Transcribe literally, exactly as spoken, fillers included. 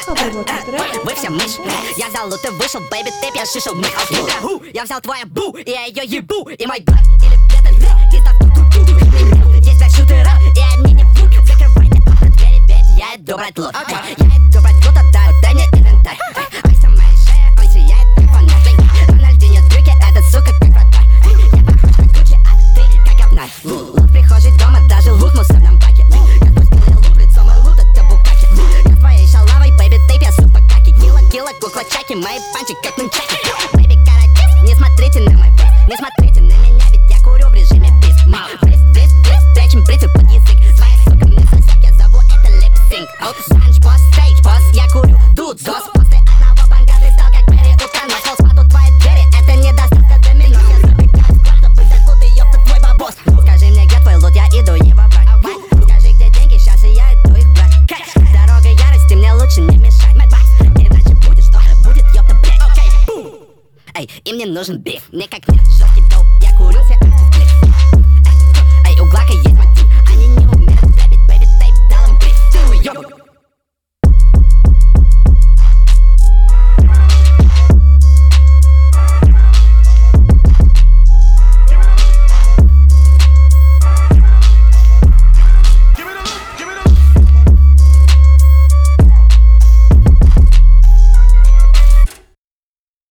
Обработать трек. Вы все мышь. Я взял лут и вышел, бэйби, ты пьешь шишел мы. Я взял твою бу, и я ее ебу. И мой брат, или это ты, и так ту-ту-ту. Есть два шутера, и они не врут. Закрывайте окна, двери, ведь я иду брать лут. Я иду брать лут, отдай, дай мне инвентарь. Айса моя шея, он сияет, как фонарь. Рональдинho трюки, эта сука как вратарь. Я похож как Гуччи, а ты как Апнай. Лут в прихожей дома, даже лут в мусорном баке. Я спустил луп, лицо мой лут, это букаки. Я с твоей шалавой, бэйби, ты пьешь супакаки. Кило, кило, кукла чаки, мои панчи как нунчаки. Бэйби, каратист, не смотрите на мой фейс. Не смотрите на меня, ведь я курю в режиме бис. Мало, бис, бис, бис, встречим бритвы под язык. Своя сука мне сосед, я зову это лип-синк. Санч, босс, стейдж, босс, я курю, тут зос. После одного банга ты стал как Перри Утанос. Холл спад у твоей двери, это не доставка домино. Я забегаю в склад, чтобы взять лут и ёпта твой бабос. Скажи мне, где твой лут, я иду его брать. Скажи, где деньги, сейчас и я иду их брать. Дорога ярости, мне лучше не мешать. Иначе будет что? Будет ёпта, блядь. Эй, им не нужен биф, мне как нет. Жёсткий доп, я курю все.